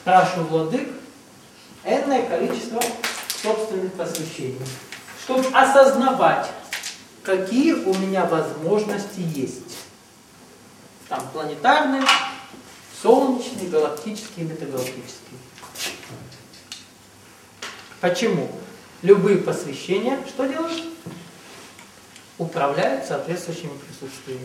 прошу владык энное количество собственных посвящений, чтобы осознавать, какие у меня возможности есть. Там планетарные, солнечные, галактические, метагалактические. Почему? Любые посвящения что делают? Управляют соответствующими присутствиями.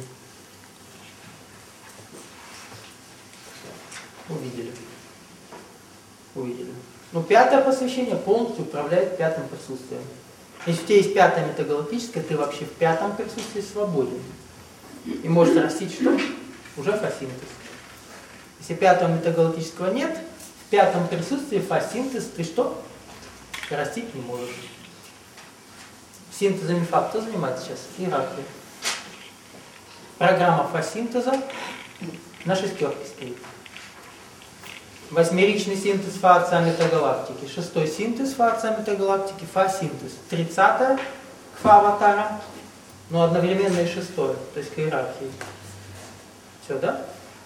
Увидели. Увидели. Но пятое посвящение полностью управляет пятым присутствием. Если у тебя есть пятое метагалактическое, ты вообще в пятом присутствии свободен. И можешь растить что? Уже фасинтез. Если пятого метагалактического нет, в пятом присутствии фасинтез ты что? Растить не можешь. Синтезами фа кто занимается сейчас? Иерархия. Программа фасинтеза на шестерке стоит. Восьмеричный синтез фа отца метагалактики, шестой синтез фа отца метагалактики, фа-синтез. 30-е к фа аватара, но одновременно и шестое, то есть к иерархии. Все, да?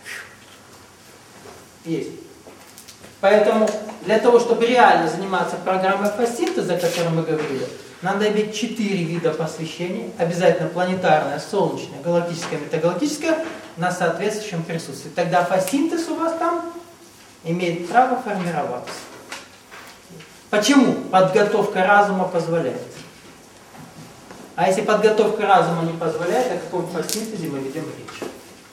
Есть. Поэтому для того, чтобы реально заниматься программой фасинтеза, о которой мы говорили, надо иметь 4 вида посвящений, обязательно планетарное, солнечное, галактическое, метагалактическое, на соответствующем присутствии. Тогда фасинтез у вас там имеет право формироваться. Почему? Подготовка разума позволяет. А если подготовка разума не позволяет, о каком фасинтезе мы ведем речь?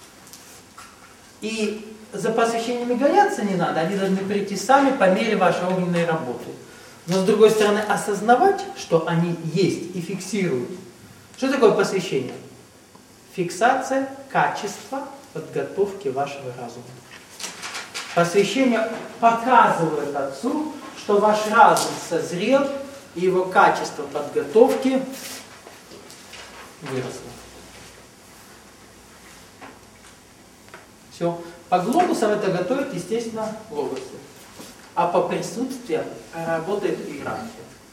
И за посвящениями гоняться не надо, они должны прийти сами по мере вашей огненной работы. Но с другой стороны, осознавать, что они есть и фиксируют. Что такое посвящение? Фиксация качества подготовки вашего разума. Посвящение показывает Отцу, что ваш разум созрел, и его качество подготовки выросло. Все. По глобусам это готовят, естественно, глобусы. А по присутствию работает иерархия.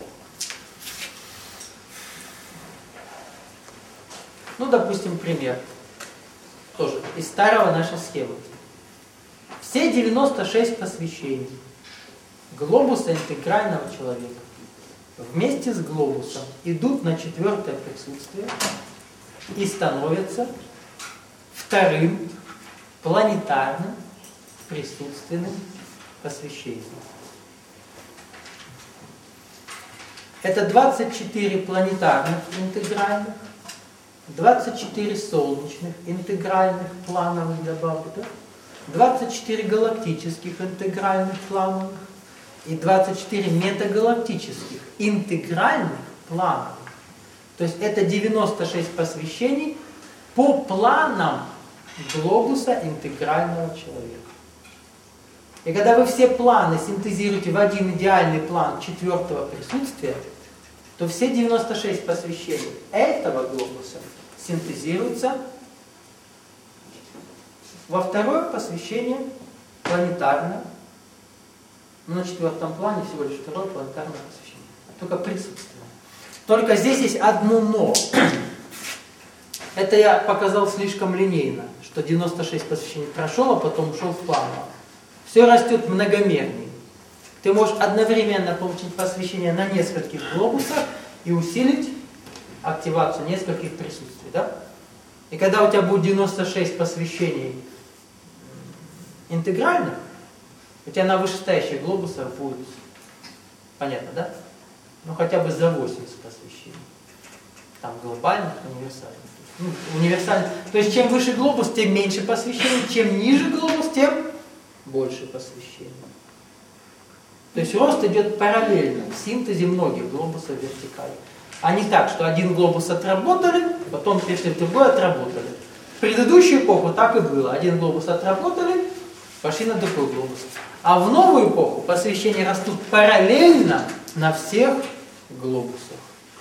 Ну, допустим, пример. Тоже из старого нашей схемы. Все 96 посвящений глобуса интегрального человека вместе с глобусом идут на 4-е присутствие и становятся вторым планетарным присутственным посвящением. Это 24 планетарных интегральных, 24 солнечных интегральных плановых добавок, да? 24 галактических интегральных плановых и 24 метагалактических интегральных плановых. То есть это 96 посвящений по планам глобуса интегрального человека. И когда вы все планы синтезируете в один идеальный план 4-го присутствия, то все 96 посвящений этого глобуса синтезируются во второе посвящение планетарное. Но на 4-м плане всего лишь второе планетарное посвящение. Только присутствие. Только здесь есть одно но. Это я показал слишком линейно, что 96 посвящений прошел, а потом ушел в планово. Все растет многомерней. Ты можешь одновременно получить посвящение на нескольких глобусах и усилить активацию нескольких присутствий. Да? И когда у тебя будет 96 посвящений интегральных, у тебя на вышестоящих глобусах будет, понятно, да? Ну хотя бы за 80 посвящений. Там глобальных, универсальных. Ну, универсальных. То есть чем выше глобус, тем меньше посвящений, чем ниже глобус, тем больше посвящений. То есть рост идет параллельно в синтезе многих глобусов вертикали. А не так, что один глобус отработали, потом перешли в другой, отработали. В предыдущую эпоху так и было. Один глобус отработали, пошли на другой глобус. А в новую эпоху посвящения растут параллельно на всех глобусах.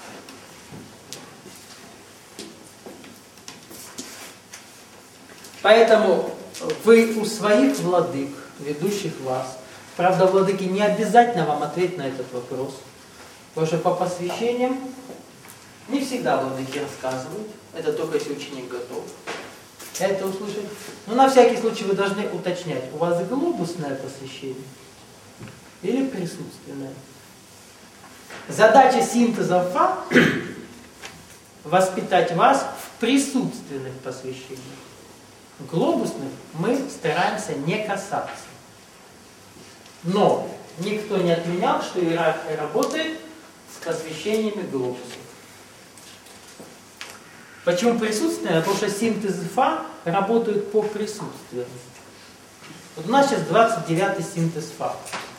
Поэтому вы у своих владык, ведущих вас, правда, владыки не обязательно вам ответить на этот вопрос, потому что по посвящениям не всегда владыки рассказывают, это только если ученик готов это услышать. Но на всякий случай вы должны уточнять, у вас глобусное посвящение или присутственное. Задача синтеза Фа – воспитать вас в присутственных посвящениях. Глобусных мы стараемся не касаться. Но никто не отменял, что иерархия работает с посвящениями глобусов. Почему присутственное? Потому что синтезы Фа работают по присутствию. Вот у нас сейчас 29-й синтез Фа.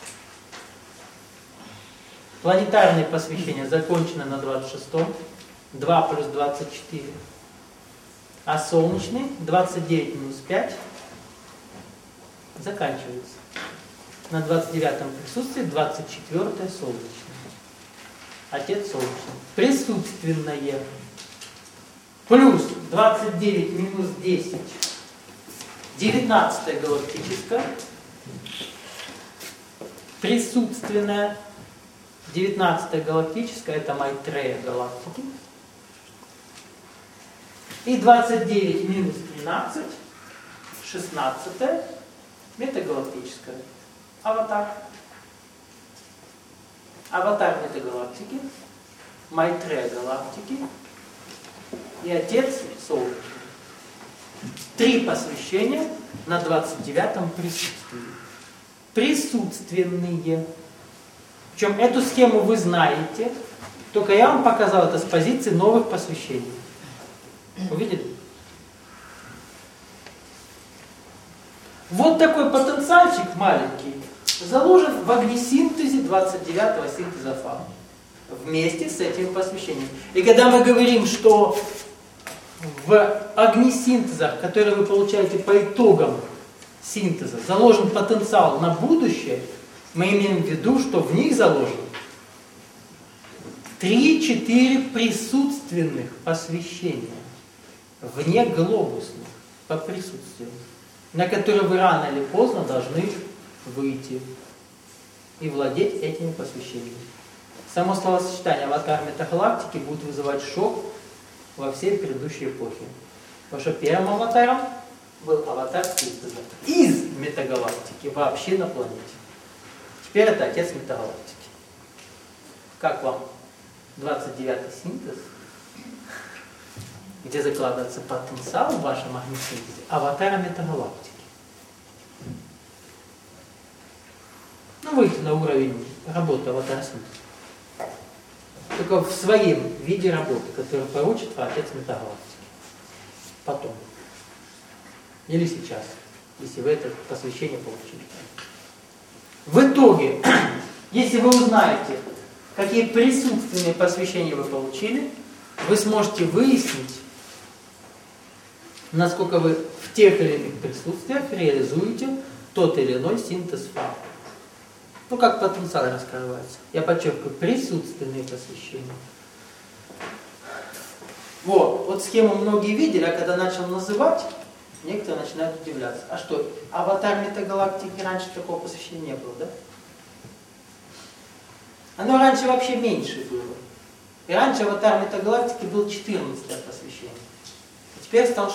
Планетарные посвящения закончены на 26-м, 2 плюс 24. А солнечный 29 минус 5 заканчивается. На 29-м присутствии 24-е солнечное. Отец солнечный. Присутственное. Плюс 29 минус 10. 19-е галактическое. Присутственное. 19-е галактическое, это Майтрея галактики. И 29 минус 13, 16-е, метагалактическое. Аватар. Аватар метагалактики, Майтрея галактики и Отец Солнечный. 3 посвящения на 29-м присутствии. Присутственные. Причем эту схему вы знаете, только я вам показал это с позиции новых посвящений. Увидели? Вот такой потенциальчик маленький заложен в огнесинтезе 29-го синтеза Фа. Вместе с этим посвящением. И когда мы говорим, что в огнесинтезах, которые вы получаете по итогам синтеза, заложен потенциал на будущее, мы имеем в виду, что в них заложено 3-4 присутственных посвящения, вне глобусных, по присутствию, на которые вы рано или поздно должны выйти и владеть этими посвящениями. Само словосочетание аватар метагалактики будет вызывать шок во всей предыдущей эпохе. Потому что первым аватаром был аватар синтеза из метагалактики вообще на планете. Теперь это Отец метагалактики. Как вам 29-й синтез, где закладывается потенциал в вашем огнесинтезе аватара метагалактики? Ну, выйти на уровень работы аватара синтеза. Только в своем виде работы, который получит Отец метагалактики. Потом. Или сейчас, если вы это посвящение получили. В итоге, если вы узнаете, какие присутственные посвящения вы получили, вы сможете выяснить, насколько вы в тех или иных присутствиях реализуете тот или иной синтез Фа. Ну, как потенциал раскрывается. Я подчеркиваю, присутственные посвящения. Вот схему многие видели, а когда начал называть, некоторые начинают удивляться. А что, аватар метагалактики раньше такого посвящения не было, да? Оно раньше вообще меньше было. И раньше аватар метагалактики был 14-е посвящение. А теперь стал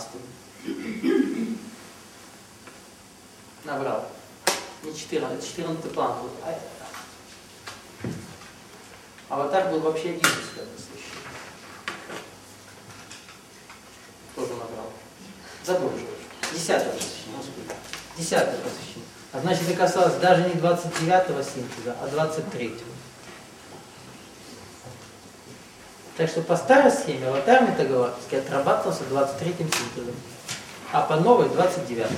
16-м. Набрал. Не 14, это 14-й план был. Аватар был вообще 11-е посвящение. Тоже набрал. Забыл уже. 10-е посвящение. 10-е посвящение. А значит, это касалось даже не 29-го синтеза, а 23-го. Так что по старой схеме аватар метагалактики отрабатывался 23-м синтезом, а по новой 29-м.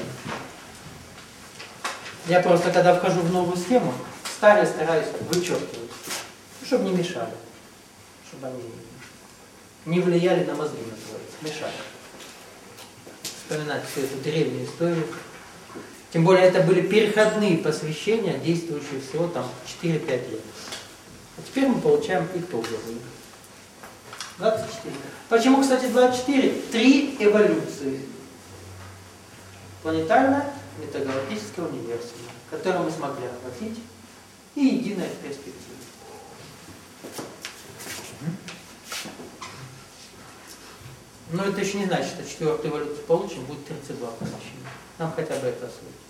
Я просто, когда вхожу в новую схему, старые стараюсь вычеркивать, чтобы не мешали, чтобы они не влияли на мозги, называется, мешали. Вспоминать всю эту древнюю историю. Тем более это были переходные посвящения, действующие всего там 4-5 лет. А теперь мы получаем итоговые. 24. Почему, кстати, 24? 3 эволюции. Планетарная, метагалактическая, универсальная, которую мы смогли охватить, и единая перспектива. Но это еще не значит, что 4-ю эволюцию получим, будет 32 посвящения. Нам хотя бы это освоить.